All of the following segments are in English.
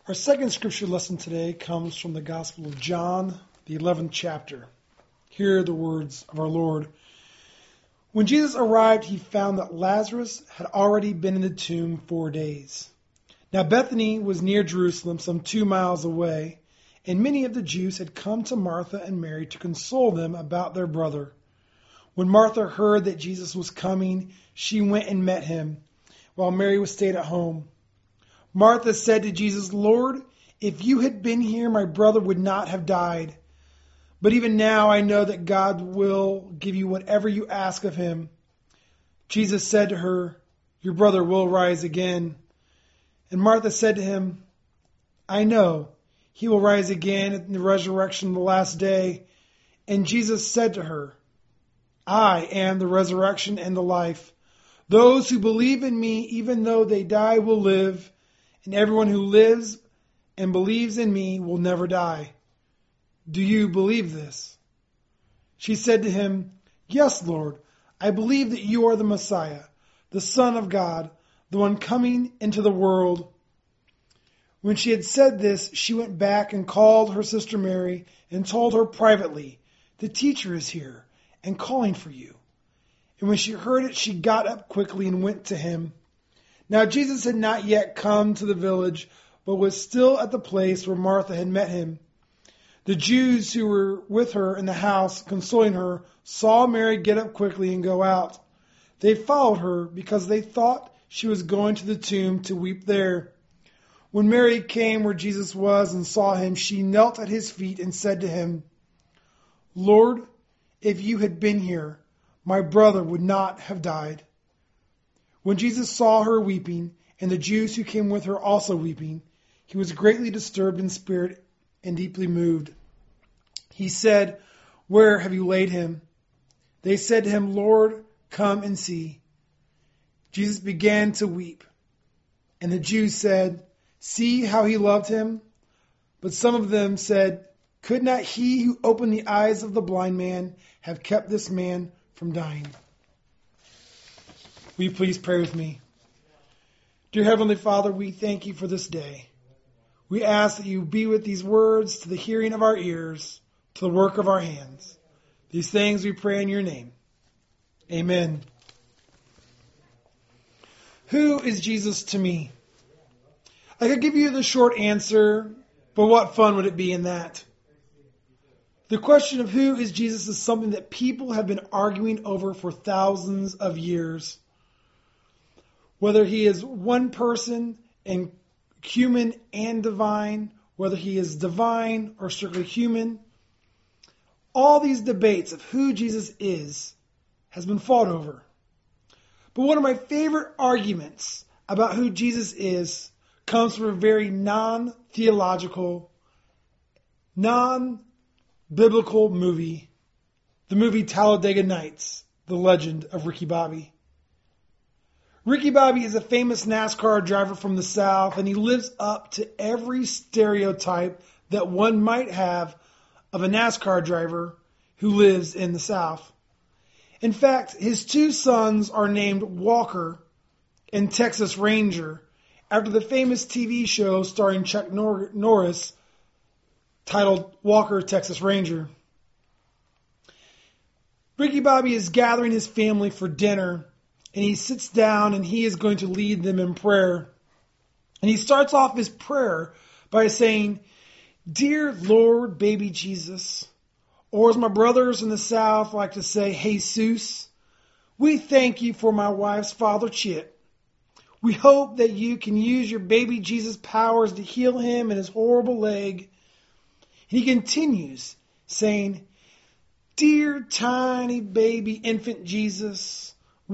Our second scripture lesson today comes from the Gospel of John, the 11th chapter. Here are the words of our Lord. When Jesus arrived, he found that Lazarus had already been in the tomb 4 days. Now Bethany was near Jerusalem, some 2 miles away, and many of the Jews had come to Martha and Mary to console them about their brother. When Martha heard that Jesus was coming, she went and met him, while Mary stayed at home. Martha said to Jesus, "Lord, if you had been here, my brother would not have died. But even now I know that God will give you whatever you ask of him." Jesus said to her, "Your brother will rise again." And Martha said to him, "I know he will rise again at the resurrection of the last day." And Jesus said to her, "I am the resurrection and the life. Those who believe in me, even though they die, will live. And everyone who lives and believes in me will never die. Do you believe this?" She said to him, "Yes, Lord, I believe that you are the Messiah, the Son of God, the one coming into the world." When she had said this, she went back and called her sister Mary and told her privately, "The teacher is here and calling for you." And when she heard it, she got up quickly and went to him. Now Jesus had not yet come to the village, but was still at the place where Martha had met him. The Jews who were with her in the house, consoling her, saw Mary get up quickly and go out. They followed her because they thought she was going to the tomb to weep there. When Mary came where Jesus was and saw him, she knelt at his feet and said to him, "Lord, if you had been here, my brother would not have died." When Jesus saw her weeping, and the Jews who came with her also weeping, he was greatly disturbed in spirit and deeply moved. He said, "Where have you laid him?" They said to him, "Lord, come and see." Jesus began to weep. And the Jews said, "See how he loved him?" But some of them said, "Could not he who opened the eyes of the blind man have kept this man from dying?" Will you please pray with me? Dear Heavenly Father, we thank you for this day. We ask that you be with these words to the hearing of our ears, to the work of our hands. These things we pray in your name. Amen. Who is Jesus to me? I could give you the short answer, but what fun would it be in that? The question of who is Jesus is something that people have been arguing over for thousands of years. Whether he is one person and human and divine, whether he is divine or strictly human, all these debates of who Jesus is has been fought over. But one of my favorite arguments about who Jesus is comes from a very non-theological, non-biblical movie, the movie Talladega Nights, The Legend of Ricky Bobby. Ricky Bobby is a famous NASCAR driver from the South, and he lives up to every stereotype that one might have of a NASCAR driver who lives in the South. In fact, his 2 sons are named Walker and Texas Ranger after the famous TV show starring Chuck Norris titled Walker, Texas Ranger. Ricky Bobby is gathering his family for dinner, and he sits down and he is going to lead them in prayer. And he starts off his prayer by saying, "Dear Lord, baby Jesus," or as my brothers in the South like to say, "Jesus, we thank you for my wife's father, Chip. We hope that you can use your baby Jesus' powers to heal him and his horrible leg." And he continues saying, "Dear tiny baby infant Jesus,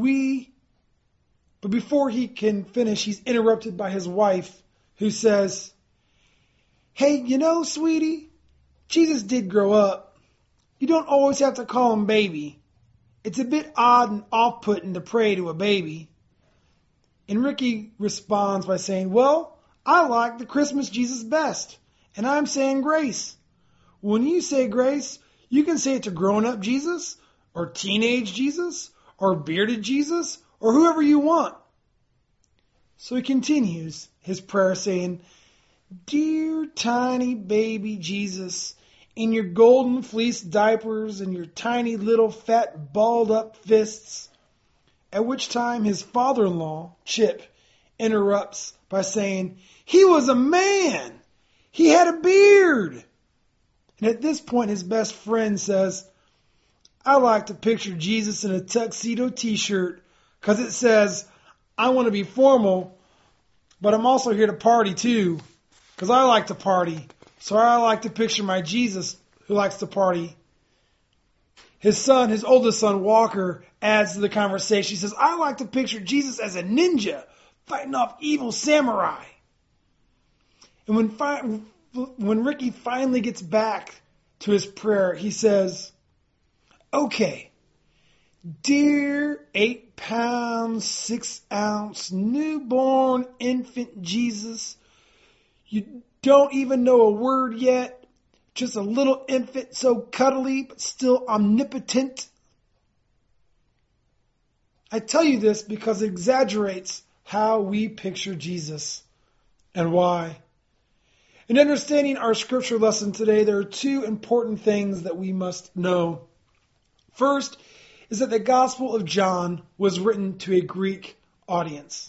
But before he can finish, he's interrupted by his wife, who says, "Hey, you know, sweetie, Jesus did grow up. You don't always have to call him baby. It's a bit odd and off-putting to pray to a baby." And Ricky responds by saying, "Well, I like the Christmas Jesus best, and I'm saying grace." When you say grace, you can say it to grown-up Jesus, or teenage Jesus, or bearded Jesus, or whoever you want. So he continues his prayer saying, dear tiny baby Jesus, in your golden fleece diapers and your tiny little fat balled up fists. At which time his father-in-law, Chip, interrupts by saying, he was a man. He had a beard. And at this point, his best friend says, I like to picture Jesus in a tuxedo t-shirt because it says, I want to be formal, but I'm also here to party too because I like to party. So I like to picture my Jesus who likes to party. His oldest son, Walker, adds to the conversation. He says, I like to picture Jesus as a ninja fighting off evil samurai. And when Ricky finally gets back to his prayer, he says, okay, dear 8-pound, 6-ounce newborn infant Jesus, you don't even know a word yet, just a little infant so cuddly but still omnipotent. I tell you this because it exaggerates how we picture Jesus and why. In understanding our scripture lesson today, there are two important things that we must know. First is that the Gospel of John was written to a Greek audience.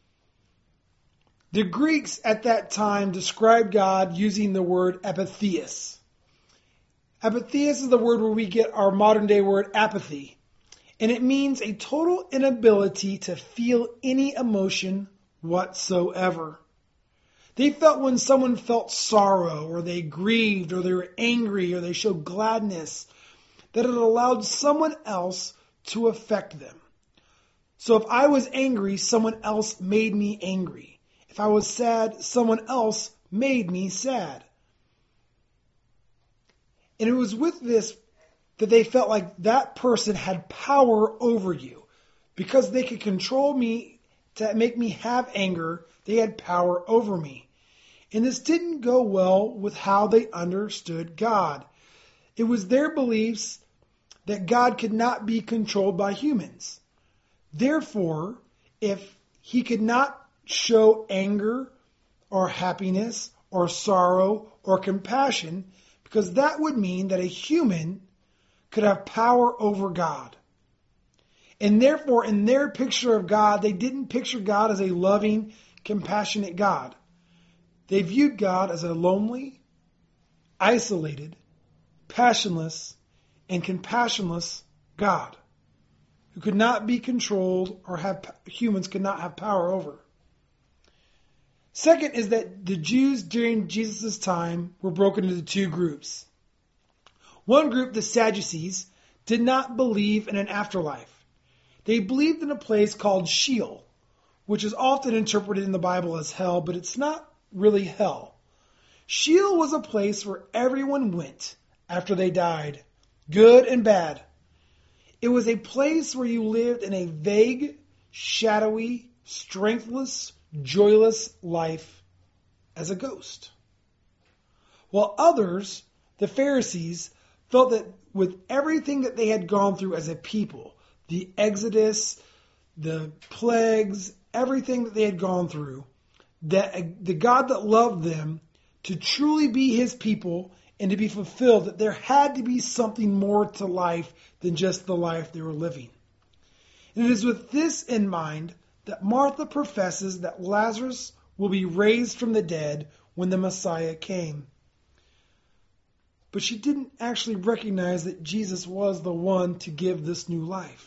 The Greeks at that time described God using the word apatheus. Apatheus is the word where we get our modern day word apathy. And it means a total inability to feel any emotion whatsoever. They felt when someone felt sorrow, or they grieved, or they were angry, or they showed gladness, that it allowed someone else to affect them. So if I was angry, someone else made me angry. If I was sad, someone else made me sad. And it was with this that they felt like that person had power over you. Because they could control me to make me have anger, they had power over me. And this didn't go well with how they understood God. It was their beliefs that God could not be controlled by humans. Therefore, if he could not show anger or happiness or sorrow or compassion, because that would mean that a human could have power over God. And therefore, in their picture of God, they didn't picture God as a loving, compassionate God. They viewed God as a lonely, isolated, passionless, and compassionless God who could not be controlled or humans could not have power over. Second is that the Jews during Jesus' time were broken into two groups. One group, the Sadducees, did not believe in an afterlife. They believed in a place called Sheol, which is often interpreted in the Bible as hell, but it's not really hell. Sheol was a place where everyone went after they died, good and bad. It was a place where you lived in a vague, shadowy, strengthless, joyless life as a ghost. While others, the Pharisees, felt that with everything that they had gone through as a people, the Exodus, the plagues, everything that they had gone through, that the God that loved them, to truly be his people and to be fulfilled, that there had to be something more to life than just the life they were living. And it is with this in mind that Martha professes that Lazarus will be raised from the dead when the Messiah came. But she didn't actually recognize that Jesus was the one to give this new life.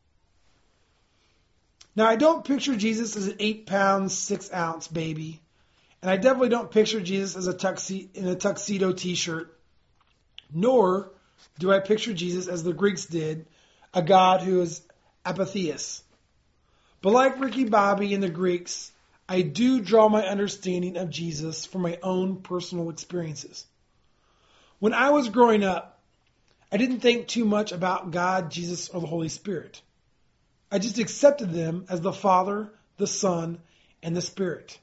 Now, I don't picture Jesus as an 8-pound, 6-ounce baby. And I definitely don't picture Jesus as in a tuxedo t-shirt. Nor do I picture Jesus as the Greeks did, a God who is apatheus. But like Ricky Bobby and the Greeks, I do draw my understanding of Jesus from my own personal experiences. When I was growing up, I didn't think too much about God, Jesus, or the Holy Spirit. I just accepted them as the Father, the Son, and the Spirit.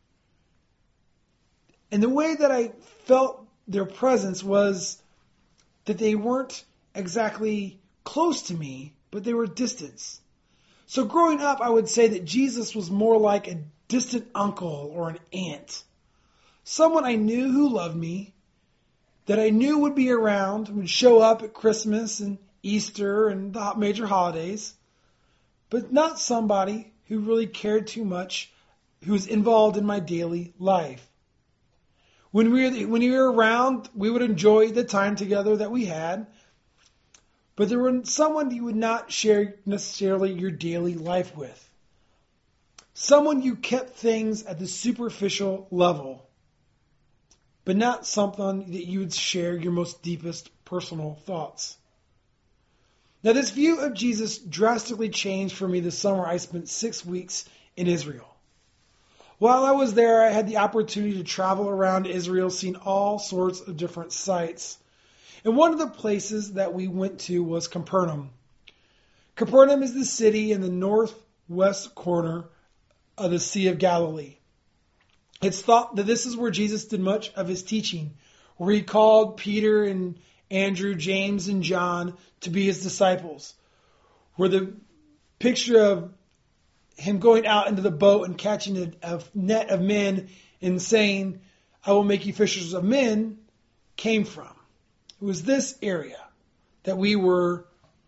And the way that I felt their presence was that they weren't exactly close to me, but they were distant. So growing up, I would say that Jesus was more like a distant uncle or an aunt. someone I knew who loved me, that I knew would be around, would show up at Christmas and Easter and the major holidays, but not somebody who really cared too much, who was involved in my daily life. When we were around, we would enjoy the time together that we had, but there was someone you would not share necessarily your daily life with. Someone you kept things at the superficial level, but not something that you would share your most deepest personal thoughts. Now, this view of Jesus drastically changed for me this summer. I spent 6 weeks in Israel. While I was there, I had the opportunity to travel around Israel, seeing all sorts of different sites. And one of the places that we went to was Capernaum. Capernaum is the city in the northwest corner of the Sea of Galilee. It's thought that this is where Jesus did much of his teaching, where he called Peter and Andrew, James, and John to be his disciples, where the picture of him going out into the boat and catching a net of men and saying, "I will make you fishers of men," came from. It was this area that we were.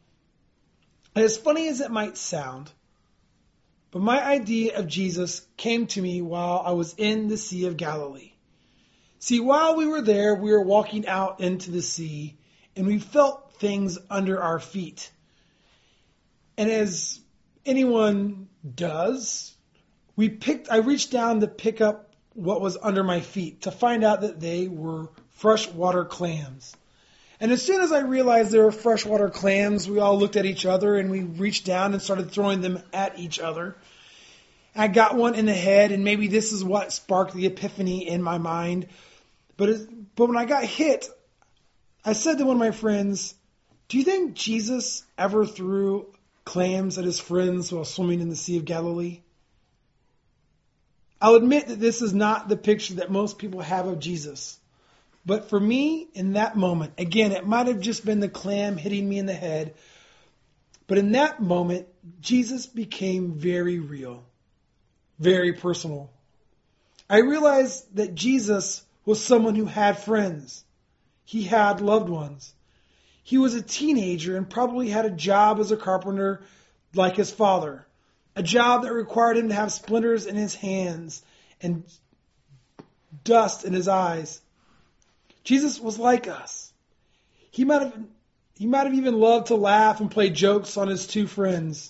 And as funny as it might sound, but my idea of Jesus came to me while I was in the Sea of Galilee. See, while we were there, we were walking out into the sea, and we felt things under our feet. And as anyone does, I reached down to pick up what was under my feet to find out that they were freshwater clams. And as soon as I realized they were freshwater clams, we all looked at each other and we reached down and started throwing them at each other. I got one in the head, and maybe this is what sparked the epiphany in my mind. But when I got hit, I said to one of my friends, "Do you think Jesus ever threw clams at his friends while swimming in the Sea of Galilee?" I'll admit that this is not the picture that most people have of Jesus. But for me, in that moment, again, it might have just been the clam hitting me in the head. But in that moment, Jesus became very real, very personal. I realized that Jesus was someone who had friends. He had loved ones. He was a teenager and probably had a job as a carpenter like his father. A job that required him to have splinters in his hands and dust in his eyes. Jesus was like us. He might have even loved to laugh and play jokes on his two friends.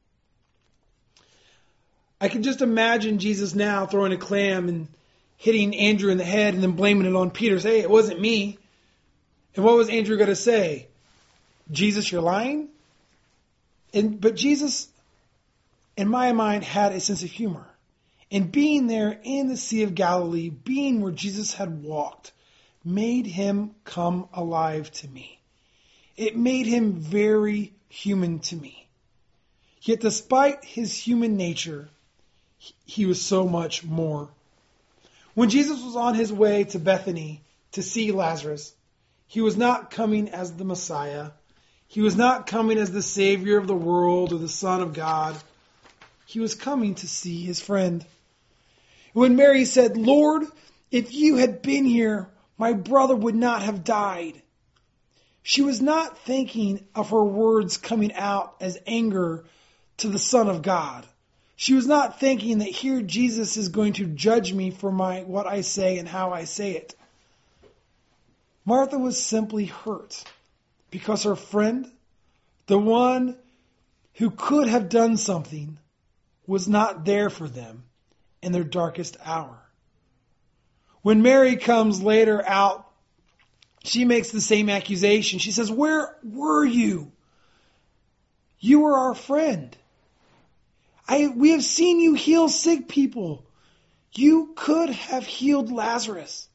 I can just imagine Jesus now throwing a clam and hitting Andrew in the head and then blaming it on Peter. Say, "Hey, it wasn't me." And what was Andrew going to say? "Jesus, you're lying?" But Jesus, in my mind, had a sense of humor. And being there in the Sea of Galilee, being where Jesus had walked, made him come alive to me. It made him very human to me. Yet despite his human nature, he was so much more. When Jesus was on his way to Bethany to see Lazarus, he was not coming as the Messiah. He was not coming as the Savior of the world or the Son of God. He was coming to see his friend. When Mary said, "Lord, if you had been here, my brother would not have died," she was not thinking of her words coming out as anger to the Son of God. She was not thinking that here Jesus is going to judge me for what I say and how I say it. Martha was simply hurt because her friend, the one who could have done something, was not there for them in their darkest hour. When Mary comes later out, she makes the same accusation. She says, "Where were you? You were our friend. We have seen you heal sick people. You could have healed Lazarus.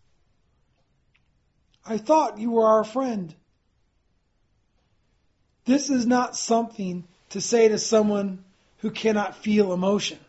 I thought you were our friend." This is not something to say to someone who cannot feel emotion.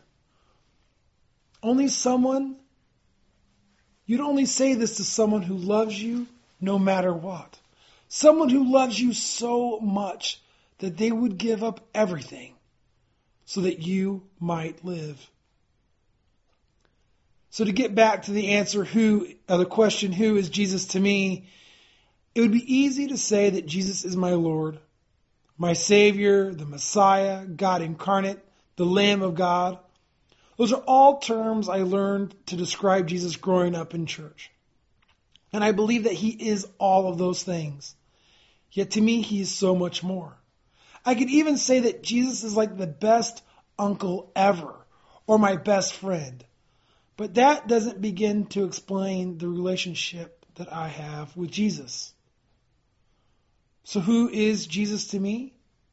You'd only say this to someone who loves you no matter what. Someone who loves you so much that they would give up everything so that you might live. So to get back to the answer, the question, who is Jesus to me? It would be easy to say that Jesus is my Lord, my Savior, the Messiah, God incarnate, the Lamb of God. Those are all terms I learned to describe Jesus growing up in church. And I believe that he is all of those things. Yet to me, he is so much more. I could even say that Jesus is like the best uncle ever, or my best friend. But that doesn't begin to explain the relationship that I have with Jesus. So who is Jesus to me?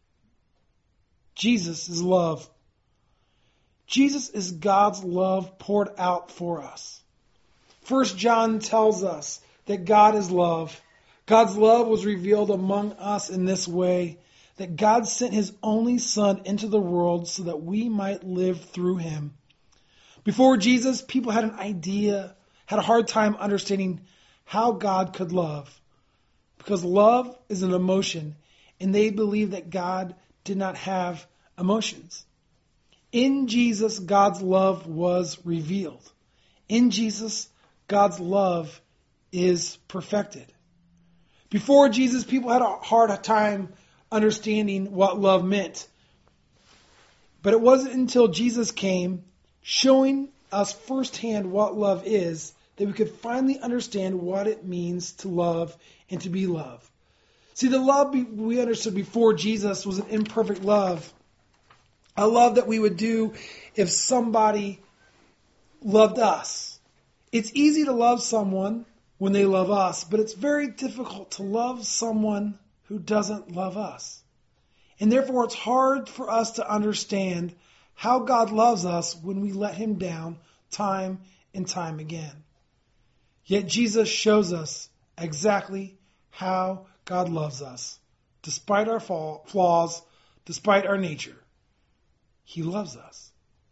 Jesus is love. Jesus is God's love poured out for us. 1 John tells us that God is love. God's love was revealed among us in this way, that God sent his only Son into the world so that we might live through him. Before Jesus, people had a hard time understanding how God could love. Because love is an emotion, and they believed that God did not have emotions. In Jesus, God's love was revealed. In Jesus, God's love is perfected. Before Jesus, people had a hard time understanding what love meant. But it wasn't until Jesus came, showing us firsthand what love is, that we could finally understand what it means to love and to be loved. See, the love we understood before Jesus was an imperfect love. A love that we would do if somebody loved us. It's easy to love someone when they love us, but it's very difficult to love someone who doesn't love us. And therefore, it's hard for us to understand how God loves us when we let him down time and time again. Yet Jesus shows us exactly how God loves us. Despite our flaws, despite our nature, he loves us.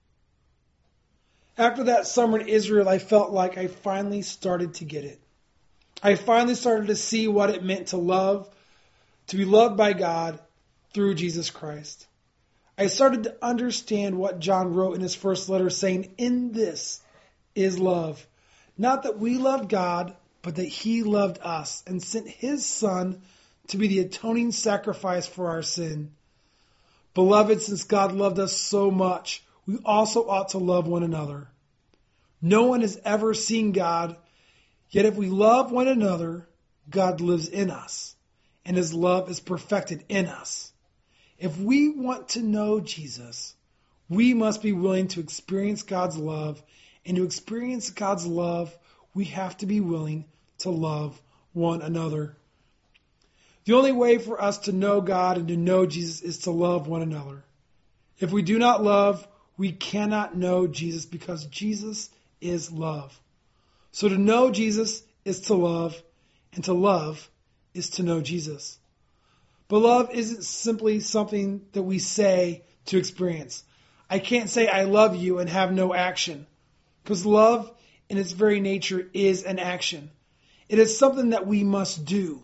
After that summer in Israel, I felt like I finally started to get it. I finally started to see what it meant to love, to be loved by God through Jesus Christ. I started to understand what John wrote in his first letter, saying, "In this is love. Not that we loved God, but that he loved us and sent his Son to be the atoning sacrifice for our sin. Beloved, since God loved us so much, we also ought to love one another. No one has ever seen God, yet if we love one another, God lives in us, and his love is perfected in us. If we want to know Jesus, we must be willing to experience God's love, and to experience God's love, we have to be willing to love one another. The only way for us to know God and to know Jesus is to love one another. If we do not love, we cannot know Jesus, because Jesus is love. So to know Jesus is to love, and to love is to know Jesus. But love isn't simply something that we say to experience. I can't say I love you and have no action, because love in its very nature is an action. It is something that we must do.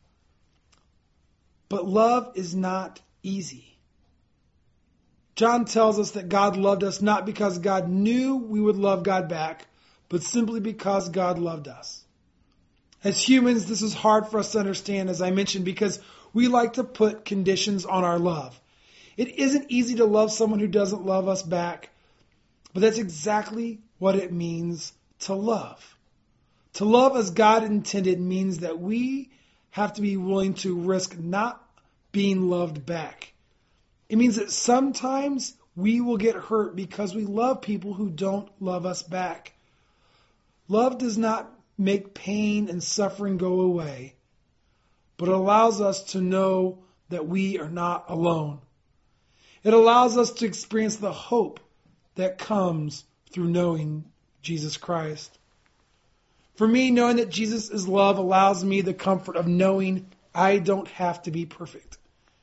But love is not easy. John tells us that God loved us not because God knew we would love God back, but simply because God loved us. As humans, this is hard for us to understand, as I mentioned, because we like to put conditions on our love. It isn't easy to love someone who doesn't love us back, but that's exactly what it means to love. To love as God intended means that we have to be willing to risk not being loved back. It means that sometimes we will get hurt because we love people who don't love us back. Love does not make pain and suffering go away, but it allows us to know that we are not alone. It allows us to experience the hope that comes through knowing Jesus Christ. For me, knowing that Jesus is love allows me the comfort of knowing I don't have to be perfect.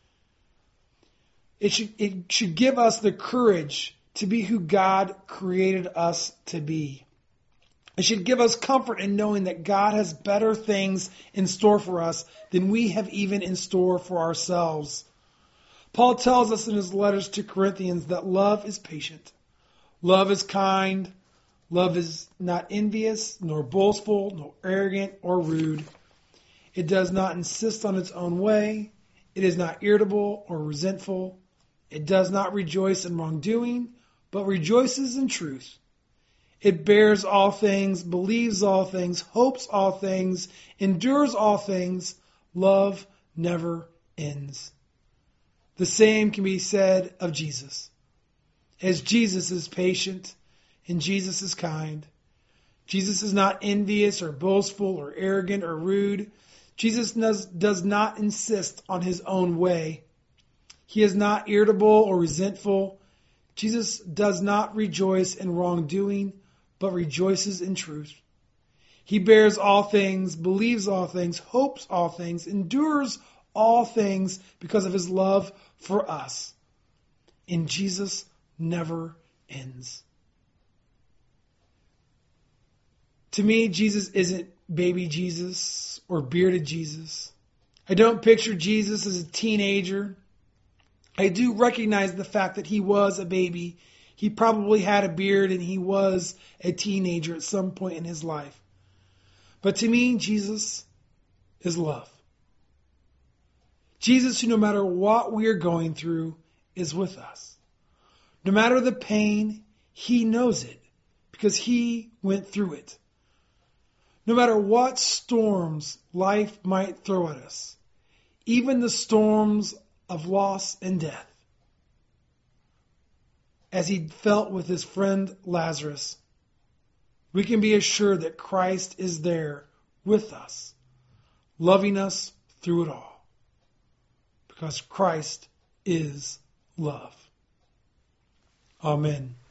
It should give us the courage to be who God created us to be. It should give us comfort in knowing that God has better things in store for us than we have even in store for ourselves. Paul tells us in his letters to Corinthians that love is patient, love is kind, Love is not envious, nor boastful, nor arrogant or rude. It does not insist on its own way. It is not irritable or resentful. It does not rejoice in wrongdoing, but rejoices in truth. It bears all things, believes all things, hopes all things, endures all things. Love never ends. The same can be said of Jesus. As Jesus is patient and Jesus is kind. Jesus is not envious or boastful or arrogant or rude. Jesus does not insist on his own way. He is not irritable or resentful. Jesus does not rejoice in wrongdoing, but rejoices in truth. He bears all things, believes all things, hopes all things, endures all things because of his love for us. And Jesus never ends. To me, Jesus isn't baby Jesus or bearded Jesus. I don't picture Jesus as a teenager. I do recognize the fact that he was a baby. He probably had a beard and he was a teenager at some point in his life. But to me, Jesus is love. Jesus, who no matter what we are going through, is with us. No matter the pain, he knows it because he went through it. No matter what storms life might throw at us, even the storms of loss and death, as he felt with his friend Lazarus, we can be assured that Christ is there with us, loving us through it all, because Christ is love. Amen.